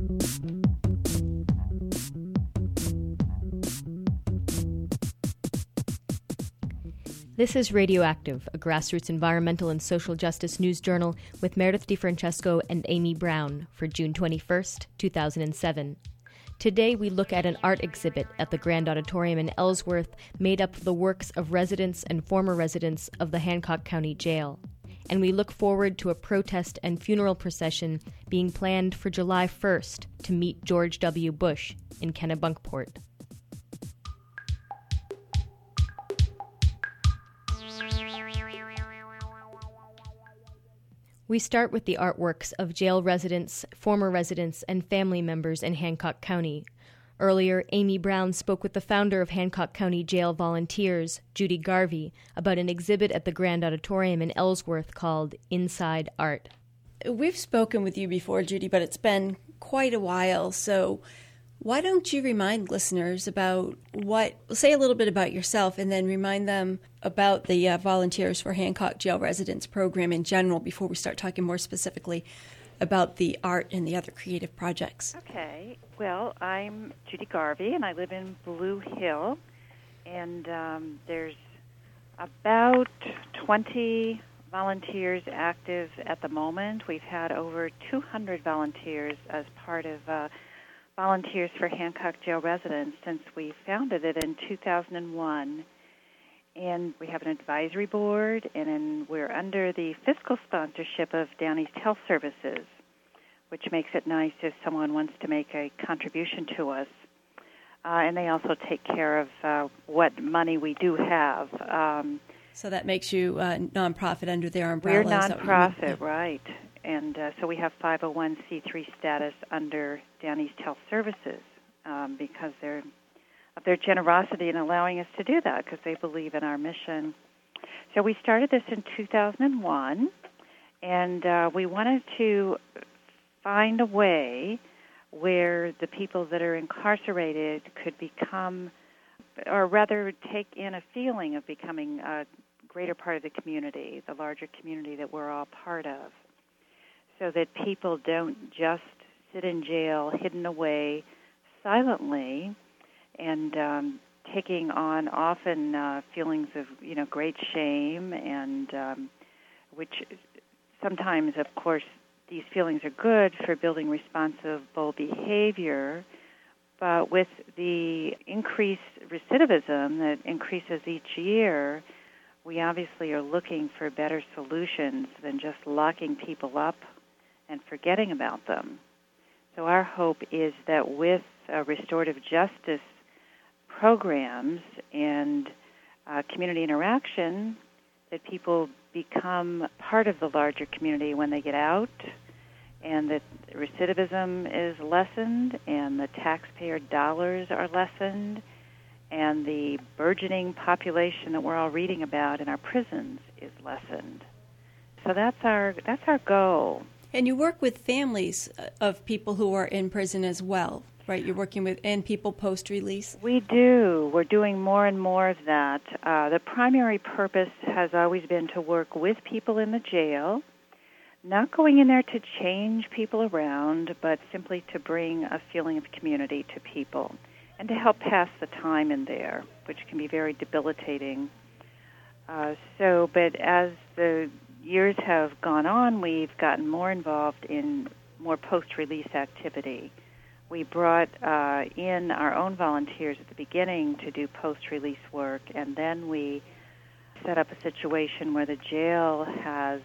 This is Radioactive, a grassroots environmental and social justice news journal with Meredith DeFrancesco and Amy Brown for June 21st, 2007. Today we look at an art exhibit at the Grand Auditorium in Ellsworth made up of the works of residents and former residents of the Hancock County Jail. And we look forward to a protest and funeral procession being planned for July 1st to meet George W. Bush in Kennebunkport. We start with the artworks of jail residents, former residents, and family members in Hancock County. Earlier, Amy Brown spoke with the founder of Hancock County Jail Volunteers, Judy Garvey, about an exhibit at the Grand Auditorium in Ellsworth called Inside Art. We've spoken with you before, Judy, but it's been quite a while, so why don't you remind listeners about say a little bit about yourself and then remind them about the Volunteers for Hancock Jail Residents program in general before we start talking more specifically about the art and the other creative projects. Okay. Well, I'm Judy Garvey, and I live in Blue Hill, and there's about 20 volunteers active at the moment. We've had over 200 volunteers as part of Volunteers for Hancock Jail Residents since we founded it in 2001. And we have an advisory board, and we're under the fiscal sponsorship of Down East Health Services, which makes it nice if someone wants to make a contribution to us. And they also take care of what money we do have. So that makes you nonprofit under their umbrella. We're nonprofit, right. And so we have 501c3 status under Down East Health Services because of their generosity in allowing us to do that because they believe in our mission. So we started this in 2001, and we wanted to find a way where the people that are incarcerated could become, or rather take in a feeling of becoming a greater part of the community, the larger community that we're all part of, so that people don't just sit in jail hidden away silently and taking on often feelings of, great shame and which sometimes, of course, these feelings are good for building responsible behavior, but with the increased recidivism that increases each year, we obviously are looking for better solutions than just locking people up and forgetting about them. So our hope is that with restorative justice programs and community interaction, that people become part of the larger community when they get out, and that recidivism is lessened, and the taxpayer dollars are lessened, and the burgeoning population that we're all reading about in our prisons is lessened. So that's our goal. And you work with families of people who are in prison as well, right? You're working with and people post-release? We do. We're doing more and more of that. The primary purpose has always been to work with people in the jail, not going in there to change people around, but simply to bring a feeling of community to people and to help pass the time in there, which can be very debilitating. But as the years have gone on, we've gotten more involved in more post-release activity. We brought in our own volunteers at the beginning to do post-release work, and then we set up a situation where the jail has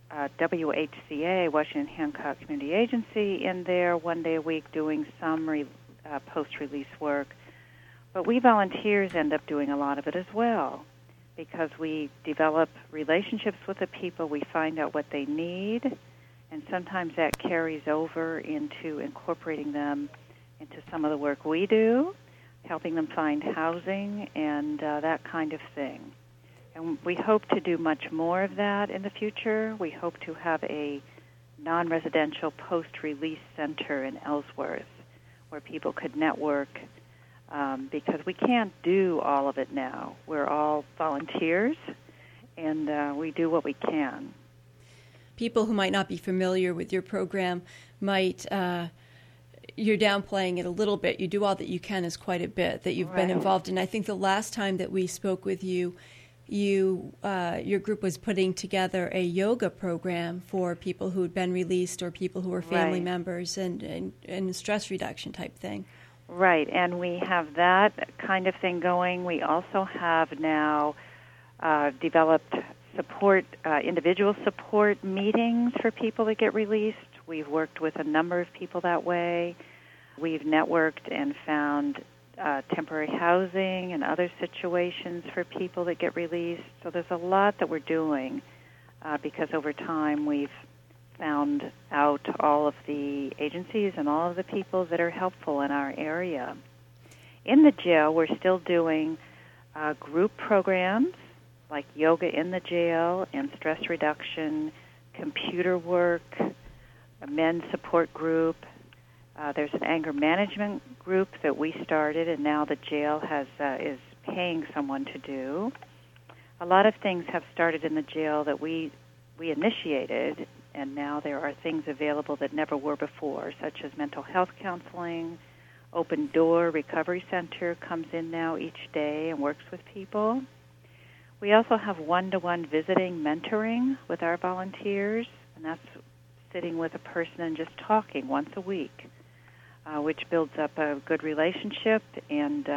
WHCA, Washington Hancock Community Agency, in there one day a week doing some post-release work. But we volunteers end up doing a lot of it as well, because we develop relationships with the people, we find out what they need, and sometimes that carries over into incorporating them into some of the work we do, helping them find housing and that kind of thing. And we hope to do much more of that in the future. We hope to have a non-residential post-release center in Ellsworth where people could network, because we can't do all of it now. We're all volunteers, and we do what we can. People who might not be familiar with your program might you're downplaying it a little bit. You do all that you can is quite a bit that you've been involved in. I think the last time that we spoke with you, your group was putting together a yoga program for people who had been released or people who were family members and stress reduction type thing. Right, and we have that kind of thing going. We also have now developed individual support meetings for people that get released. We've worked with a number of people that way. We've networked and found temporary housing and other situations for people that get released. So there's a lot that we're doing because over time we've found out all of the agencies and all of the people that are helpful in our area. In the jail, we're still doing group programs like yoga in the jail and stress reduction, computer work, a men's support group. There's an anger management group that we started, and now the jail is paying someone to do. A lot of things have started in the jail that we initiated, and now there are things available that never were before, such as mental health counseling. Open Door Recovery Center comes in now each day and works with people. We also have one-to-one visiting mentoring with our volunteers, and that's sitting with a person and just talking once a week, which builds up a good relationship, and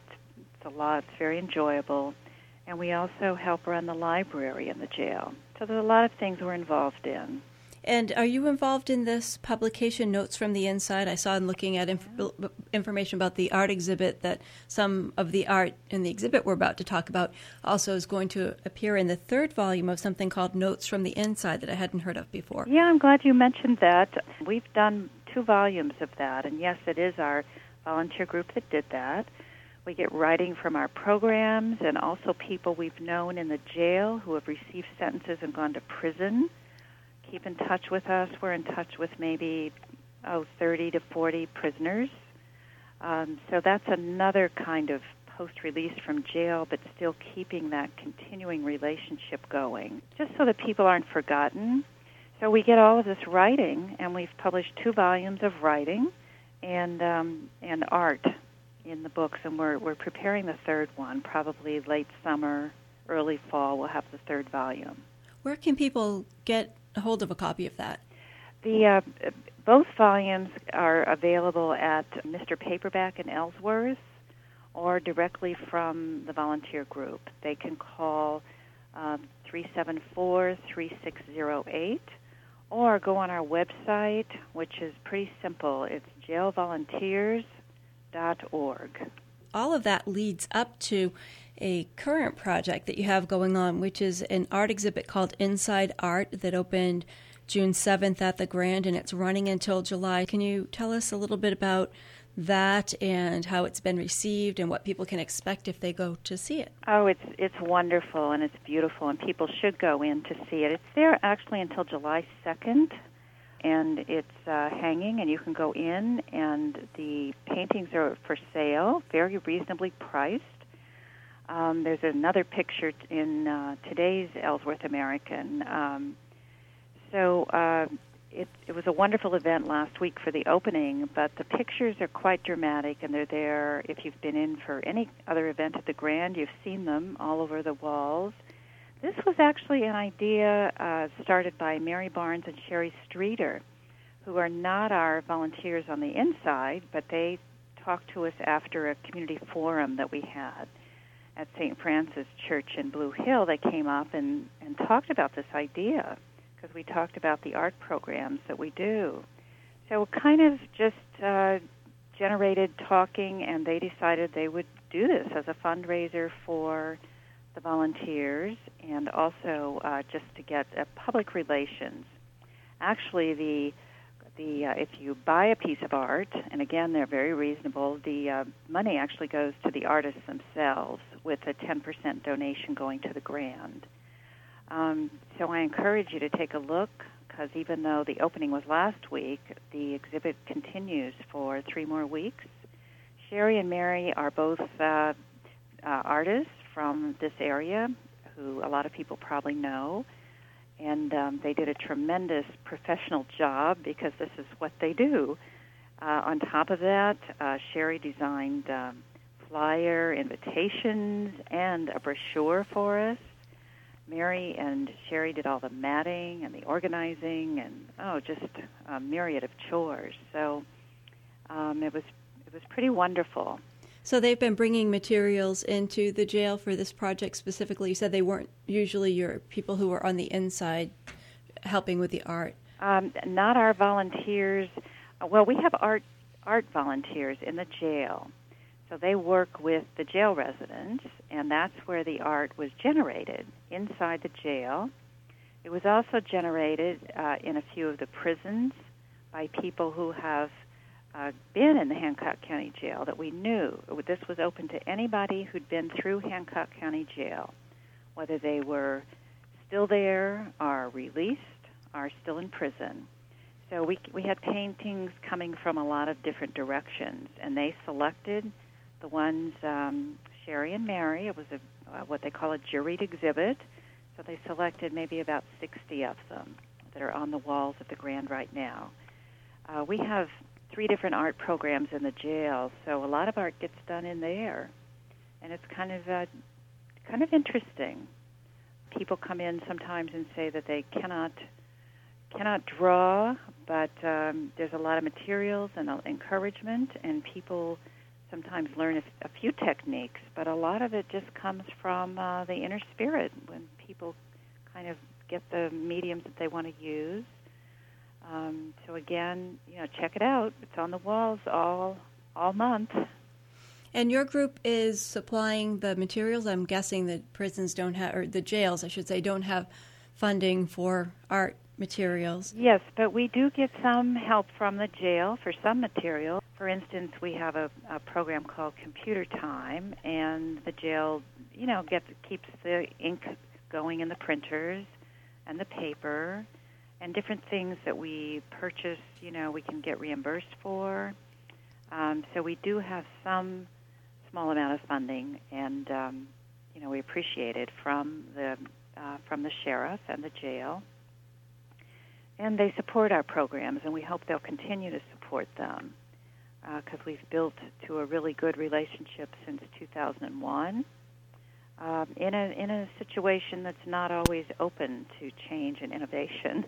it's very enjoyable. And we also help run the library in the jail. So there's a lot of things we're involved in. And are you involved in this publication, Notes from the Inside? I saw in looking at information about the art exhibit that some of the art in the exhibit we're about to talk about also is going to appear in the third volume of something called Notes from the Inside that I hadn't heard of before. Yeah, I'm glad you mentioned that. We've done 2 volumes of that, and yes, it is our volunteer group that did that. We get writing from our programs and also people we've known in the jail who have received sentences and gone to prison. Keep in touch with us. We're in touch with maybe 30 to 40 prisoners. So that's another kind of post-release from jail, but still keeping that continuing relationship going, just so that people aren't forgotten. So we get all of this writing, and we've published 2 volumes of writing and art in the books, and we're preparing the third one, probably late summer, early fall. We'll have the third volume. Where can people get a hold of a copy of that? Both volumes are available at Mr. Paperback in Ellsworth or directly from the volunteer group. They can call 374-3608 or go on our website, which is pretty simple. It's jailvolunteers.org. All of that leads up to a current project that you have going on, which is an art exhibit called Inside Art that opened June 7th at the Grand, and it's running until July. Can you tell us a little bit about that and how it's been received and what people can expect if they go to see it? Oh, it's wonderful and it's beautiful, and people should go in to see it. It's there actually until July 2nd, and it's hanging, and you can go in, and the paintings are for sale, very reasonably priced. There's another picture in today's Ellsworth American. It was a wonderful event last week for the opening, but the pictures are quite dramatic, and they're there. If you've been in for any other event at the Grand, you've seen them all over the walls. This was actually an idea started by Mary Barnes and Sherry Streeter, who are not our volunteers on the inside, but they talked to us after a community forum that we had at St. Francis Church in Blue Hill. They came up and talked about this idea because we talked about the art programs that we do. So it kind of just generated talking, and they decided they would do this as a fundraiser for the volunteers and also just to get public relations. Actually, the if you buy a piece of art, and again, they're very reasonable, the money actually goes to the artists themselves with a 10% donation going to the Grand. So I encourage you to take a look, because even though the opening was last week, the exhibit continues for 3 more weeks. Sherry and Mary are both artists from this area who a lot of people probably know. And they did a tremendous professional job, because this is what they do. On top of that, Sherry designed flyer invitations and a brochure for us. Mary and Sherry did all the matting and the organizing and just a myriad of chores. So it was pretty wonderful. So they've been bringing materials into the jail for this project specifically. You said they weren't usually your people who were on the inside helping with the art. Not our volunteers. Well, we have art volunteers in the jail. So they work with the jail residents, and that's where the art was generated, inside the jail. It was also generated in a few of the prisons by people who have been in the Hancock County Jail that we knew. This was open to anybody who'd been through Hancock County Jail, whether they were still there or released or still in prison. So we had paintings coming from a lot of different directions, and they selected the ones, Sherry and Mary. It was what they call a juried exhibit. So they selected maybe about 60 of them that are on the walls of the Grand right now. We have 3 different art programs in the jail, so a lot of art gets done in there, and it's kind of interesting. People come in sometimes and say that they cannot draw, but there's a lot of materials and encouragement, and people sometimes learn a few techniques, but a lot of it just comes from the inner spirit when people kind of get the mediums that they want to use. So again, check it out. It's on the walls all month. And your group is supplying the materials. I'm guessing that prisons don't have, or the jails, I should say, don't have funding for art materials. Yes, but we do get some help from the jail for some material. For instance, we have a program called Computer Time, and the jail, keeps the ink going in the printers and the paper and different things that we purchase, we can get reimbursed for. So we do have some small amount of funding, and we appreciate it from the sheriff and the jail. And they support our programs, and we hope they'll continue to support them because we've built to a really good relationship since 2001 in a situation that's not always open to change and innovation.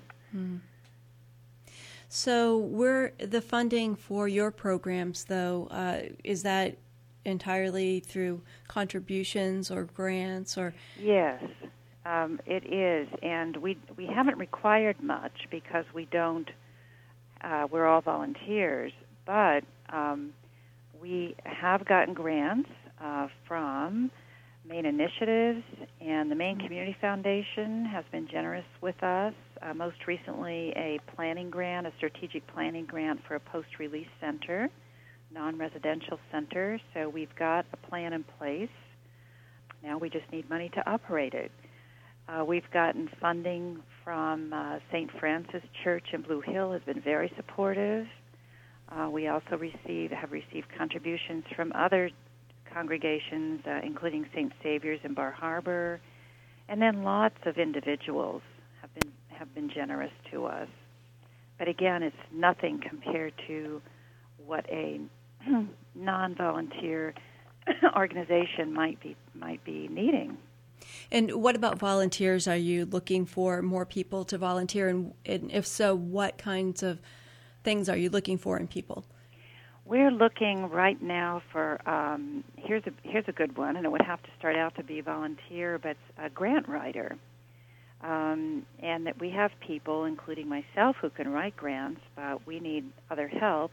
So the funding for your programs, though, is that entirely through contributions or grants? Or Yes. It is, and we haven't required much because we don't. We're all volunteers, but we have gotten grants from Maine Initiatives, and the Maine Community Foundation has been generous with us. Most recently, a planning grant, a strategic planning grant for a post-release center, non-residential center. So we've got a plan in place. Now we just need money to operate it. We've gotten funding from St. Francis Church in Blue Hill, has been very supportive. We also have received contributions from other congregations, including St. Saviour's in Bar Harbor, and then lots of individuals have been generous to us. But again, it's nothing compared to what a non-volunteer organization might be needing. And what about volunteers? Are you looking for more people to volunteer? And if so, what kinds of things are you looking for in people? We're looking right now for, here's a good one, and it would have to start out to be volunteer, but a grant writer. And that we have people, including myself, who can write grants, but we need other help.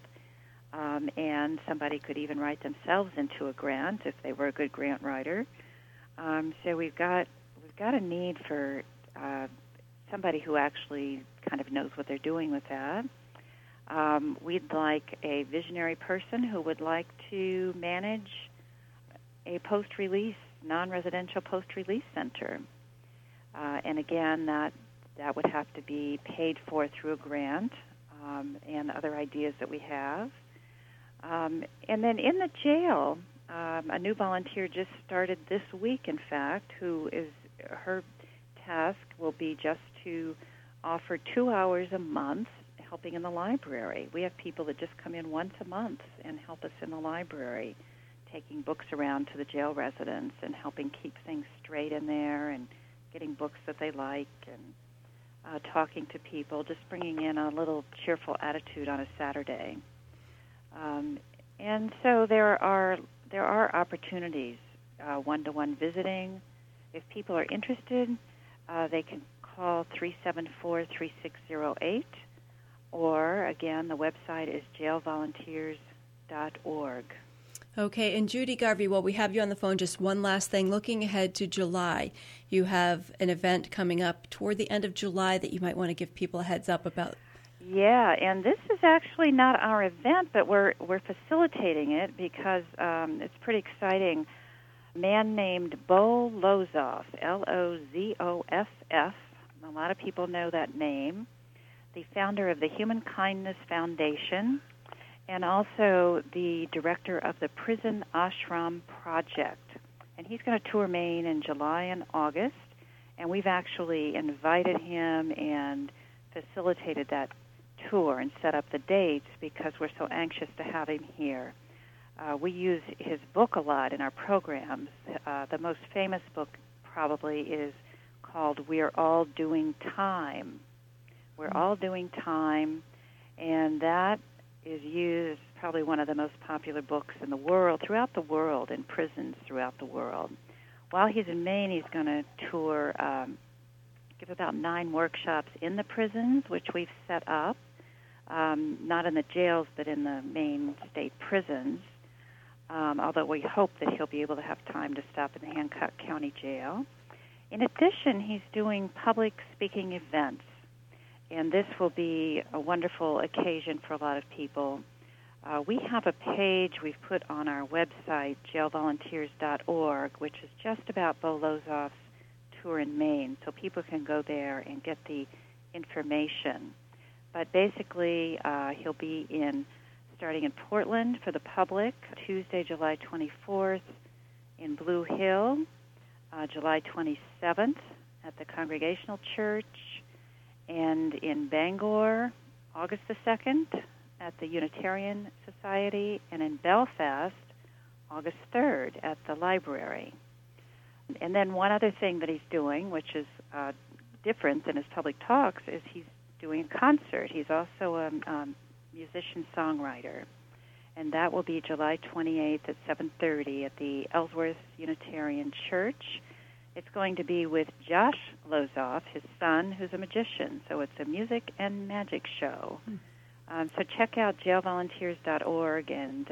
And somebody could even write themselves into a grant if they were a good grant writer. So we've got a need for somebody who actually kind of knows what they're doing with that. We'd like a visionary person who would like to manage a post-release, non-residential post-release center. And again, that would have to be paid for through a grant and other ideas that we have. And then in the jail, a new volunteer just started this week, in fact, her task will be just to offer 2 hours a month helping in the library. We have people that just come in once a month and help us in the library, taking books around to the jail residents and helping keep things straight in there and getting books that they like and talking to people, just bringing in a little cheerful attitude on a Saturday. And so there are opportunities, one-to-one visiting. If people are interested, they can call 374-3608, or, again, the website is jailvolunteers.org. Okay, and Judy Garvey, while we have you on the phone, just one last thing. Looking ahead to July, you have an event coming up toward the end of July that you might want to give people a heads up about. Yeah, and this is actually not our event, but we're facilitating it because it's pretty exciting. A man named Bo Lozoff, Lozoff, a lot of people know that name, the founder of the Human Kindness Foundation, and also the director of the Prison Ashram Project. And he's going to tour Maine in July and August, and we've actually invited him and facilitated that tour and set up the dates because we're so anxious to have him here. We use his book a lot in our programs. The most famous book probably is called We're All Doing Time. We're All Doing Time, and that is used, probably one of the most popular books in the world, throughout the world, in prisons throughout the world. While he's in Maine, he's going to tour, give about 9 workshops in the prisons, which we've set up, not in the jails, but in the Maine state prisons, although we hope that he'll be able to have time to stop in the Hancock County Jail. In addition, he's doing public speaking events, and this will be a wonderful occasion for a lot of people. We have a page we've put on our website, jailvolunteers.org, which is just about Bo Lozoff's tour in Maine, so people can go there and get the information. But basically, he'll be starting in Portland for the public, Tuesday, July 24th, in Blue Hill, July 27th at the Congregational Church, and in Bangor, August the 2nd at the Unitarian Society, and in Belfast, August 3rd at the library. And then one other thing that he's doing, which is different than his public talks, is he's doing a concert. He's also a musician-songwriter, and that will be July 28th at 7:30 at the Ellsworth Unitarian Church. It's going to be with Josh Lozoff, his son, who's a magician. So it's a music and magic show. So check out jailvolunteers.org, and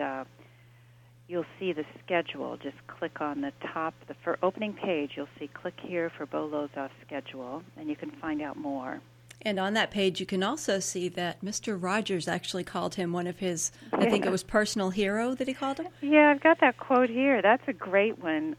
you'll see the schedule. Just click on the top, for opening page, you'll see click here for Bo Lozoff's schedule, and you can find out more. And on that page, you can also see that Mr. Rogers actually called him one of his, I think it was personal hero that he called him? Yeah, I've got that quote here. That's a great one.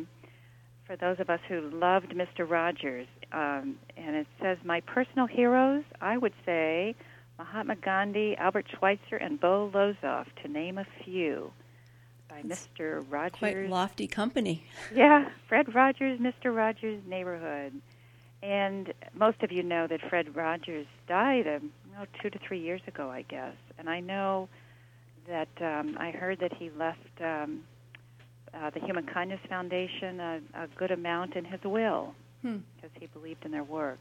For those of us who loved Mr. Rogers. And it says, my personal heroes, I would say Mahatma Gandhi, Albert Schweitzer, and Bo Lozoff, to name a few, by Mr. Rogers. Quite lofty company. Yeah, Fred Rogers, Mr. Rogers' Neighborhood. And most of you know that Fred Rogers died 2 to 3 years ago, I guess. And I know that I heard that he left the Human Kindness Foundation a good amount in his will because he believed in their work.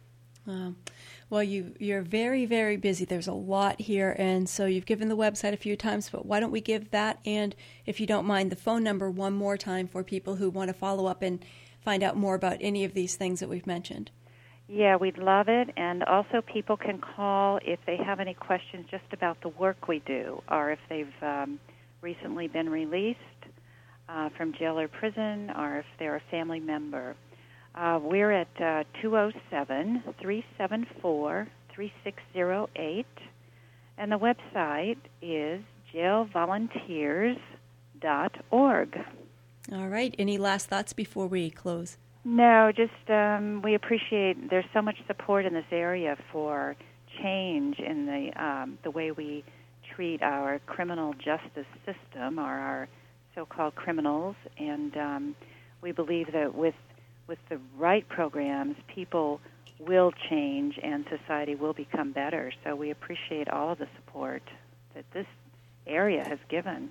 Well, you're very, very busy. There's a lot here, and so you've given the website a few times, but why don't we give that and, if you don't mind, the phone number one more time for people who want to follow up and find out more about any of these things that we've mentioned. Yeah, we'd love it, and also people can call if they have any questions just about the work we do, or if they've recently been released from jail or prison, or if they're a family member. We're at 207-374-3608, and the website is jailvolunteers.org. All right. Any last thoughts before we close? No, just we appreciate there's so much support in this area for change in the way we treat our criminal justice system, or our so-called criminals, and we believe that with the right programs, people will change and society will become better. So we appreciate all of the support that this area has given.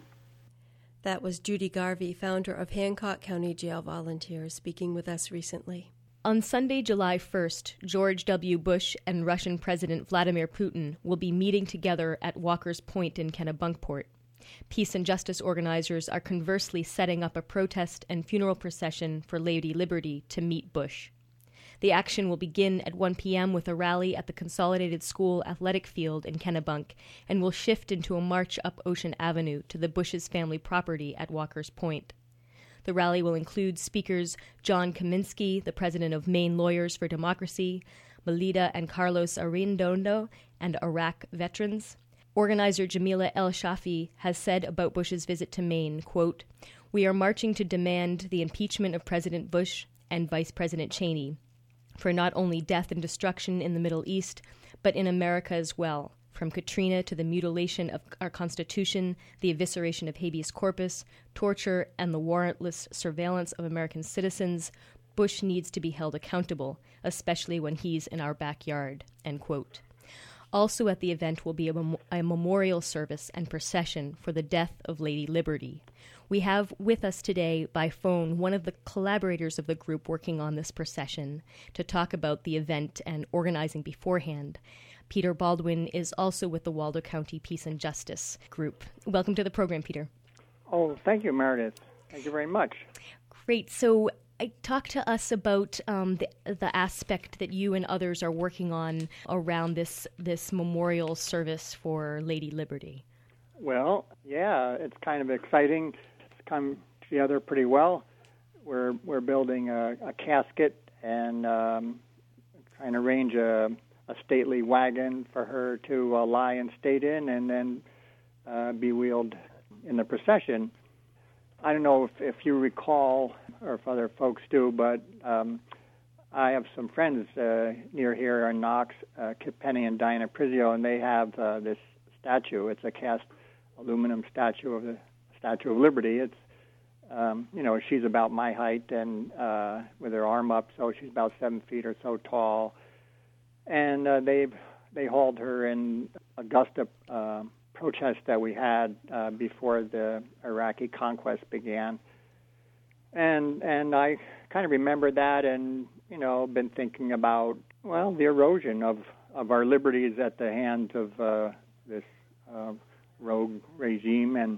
That was Judy Garvey, founder of Hancock County Jail Volunteers, speaking with us recently. On Sunday, July 1st, George W. Bush and Russian President Vladimir Putin will be meeting together at Walker's Point in Kennebunkport. Peace and justice organizers are conversely setting up a protest and funeral procession for Lady Liberty to meet Bush. The action will begin at 1 p.m. with a rally at the Consolidated School Athletic Field in Kennebunk and will shift into a march up Ocean Avenue to the Bush's family property at Walker's Point. The rally will include speakers John Kaminsky, the president of Maine Lawyers for Democracy, Melita and Carlos Arredondo, and Iraq veterans. Organizer Jamila El Shafi has said about Bush's visit to Maine, quote, "We are marching to demand the impeachment of President Bush and Vice President Cheney for not only death and destruction in the Middle East, but in America as well, from Katrina to the mutilation of our Constitution, the evisceration of habeas corpus, torture, and the warrantless surveillance of American citizens. Bush needs to be held accountable, especially when he's in our backyard," end quote. Also at the event will be a memorial service and procession for the death of Lady Liberty. We have with us today by phone one of the collaborators of the group working on this procession to talk about the event and organizing beforehand. Peter Baldwin is also with the Waldo County Peace and Justice group. Welcome to the program, Peter. Oh, thank you, Meredith. Thank you very much. Great. So talk to us about the aspect that you and others are working on around this memorial service for Lady Liberty. Well, yeah, it's kind of exciting. It's come together pretty well. We're building a casket and trying to arrange a stately wagon for her to lie in state in and then be wheeled in the procession. I don't know if you recall, or if other folks do, but I have some friends near here in Knox, Kip Penny and Diana Prizio, and they have this statue. It's a cast aluminum statue of the Statue of Liberty. It's, she's about my height and with her arm up, so she's about 7 feet or so tall. And they hauled her in Augusta protest that we had before the Iraqi conquest began. And I kind of remember that and, been thinking about, the erosion of our liberties at the hands of this rogue regime. And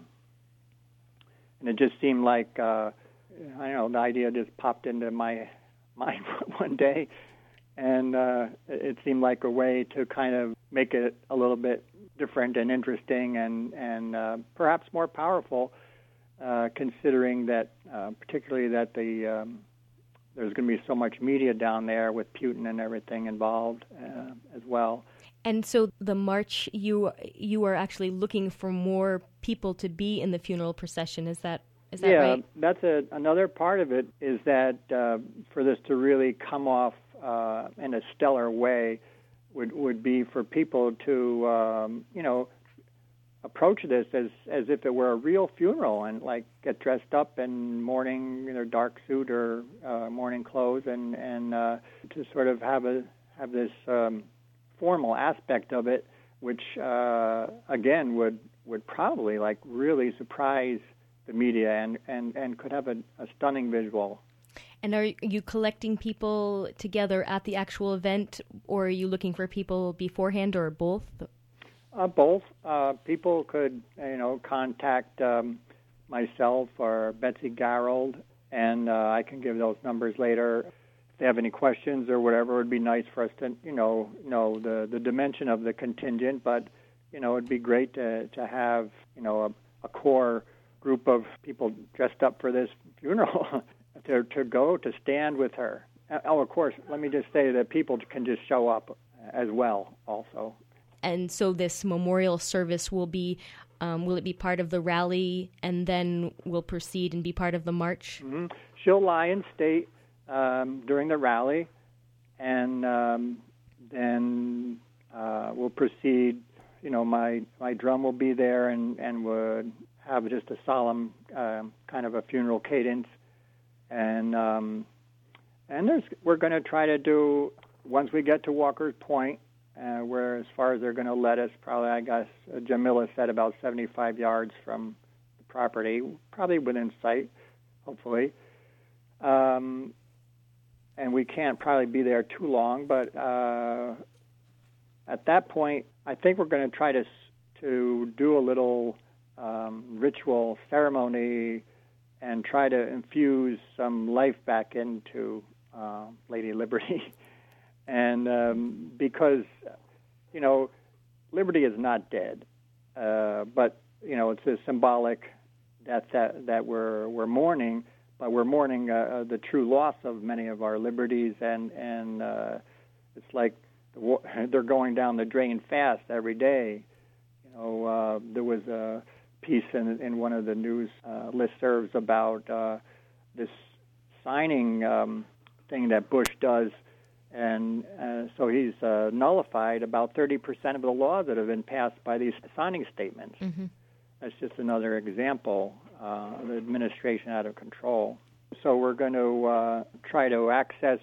it just seemed like, the idea just popped into my mind one day. And it seemed like a way to kind of make it a little bit different and interesting and perhaps more powerful, considering that particularly that there's going to be so much media down there with Putin and everything involved as well. And so the march, you are actually looking for more people to be in the funeral procession. Is that right? Yeah, that's another part of it is that for this to really come off in a stellar way would be for people to, approach this as if it were a real funeral and like get dressed up in mourning, dark suit or mourning clothes and to sort of have this formal aspect of it, which again would probably like really surprise the media and could have a stunning visual. And are you collecting people together at the actual event, or are you looking for people beforehand, or both? Both. People could, contact myself or Betsy Garold, and I can give those numbers later. If they have any questions or whatever, it would be nice for us to, know the dimension of the contingent. But, it'd be great to have, a core group of people dressed up for this funeral. to stand with her. Oh, of course, let me just say that people can just show up as well also. And so this memorial service will it be part of the rally and then will proceed and be part of the march? Mm-hmm. She'll lie in state during the rally, and then we'll proceed. My drum will be there and would have just a solemn kind of a funeral cadence. And we're going to try to do once we get to Walker's Point, where as far as they're going to let us, probably, I guess, Jamila said about 75 yards from the property, probably within sight, hopefully. And we can't probably be there too long, but at that point, I think we're going to try to do a little ritual ceremony and try to infuse some life back into Lady Liberty. And because, Liberty is not dead, but, it's a symbolic death that we're mourning, but we're mourning the true loss of many of our liberties, and it's like they're going down the drain fast every day. There was a piece in one of the news listservs about this signing thing that Bush does, and so he's nullified about 30% of the laws that have been passed by these signing statements. Mm-hmm. That's just another example of the administration out of control. So we're going to try to access,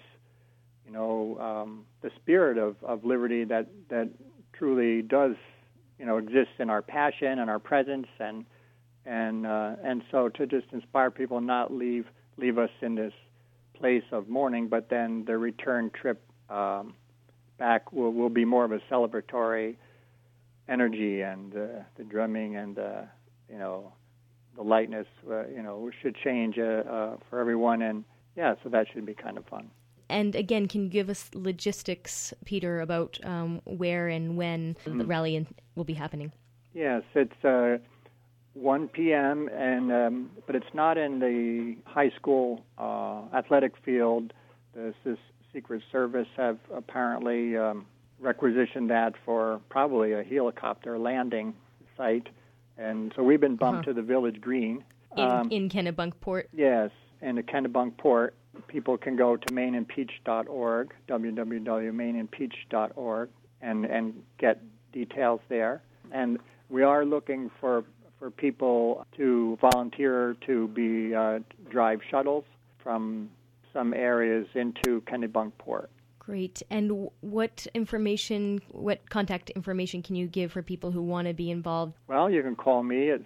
the spirit of liberty that truly does, exist in our passion and our presence, and so to just inspire people, not leave us in this place of mourning, but then the return trip back will be more of a celebratory energy, and the drumming and the lightness should change for everyone, and so that should be kind of fun. And again, can you give us logistics, Peter, about where and when the rally will be happening? Yes, it's 1 p.m., but it's not in the high school athletic field. The Secret Service have apparently requisitioned that for probably a helicopter landing site, and so we've been bumped to the Village Green. In Kennebunkport? Yes, in the Kennebunkport. People can go to maineandpeach.org, www.maineandpeach.org, and get details there. And we are looking for people to volunteer to be drive shuttles from some areas into Kennebunkport. Great. And what contact information can you give for people who want to be involved? Well, you can call me at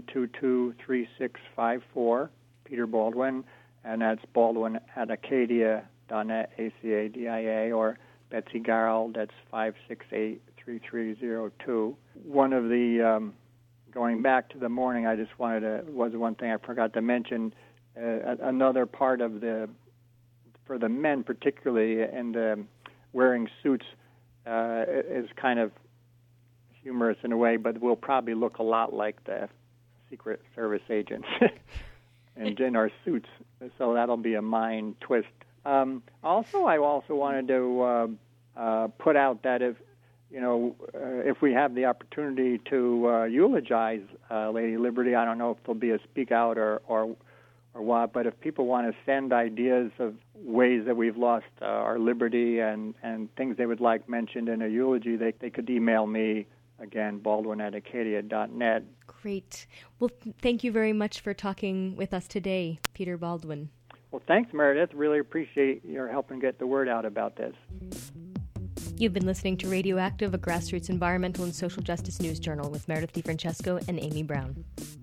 722-3654, Peter Baldwin, and that's Baldwin at Acadia.net, ACADIA, or Betsy Garrell, that's 568-3302. One of the, going back to the morning, was one thing I forgot to mention, another part of for the men particularly, and wearing suits is kind of humorous in a way, but will probably look a lot like the Secret Service agents and in our suits, so that'll be a mind twist. I also wanted to put out that if we have the opportunity to eulogize Lady Liberty, I don't know if there'll be a speak out or what, but if people want to send ideas of ways that we've lost our liberty and things they would like mentioned in a eulogy, they could email me, again, Baldwin at Acadia.net. Great. Well, thank you very much for talking with us today, Peter Baldwin. Well, thanks, Meredith. Really appreciate your helping get the word out about this. You've been listening to Radioactive, a grassroots environmental and social justice news journal with Meredith DeFrancesco and Amy Brown.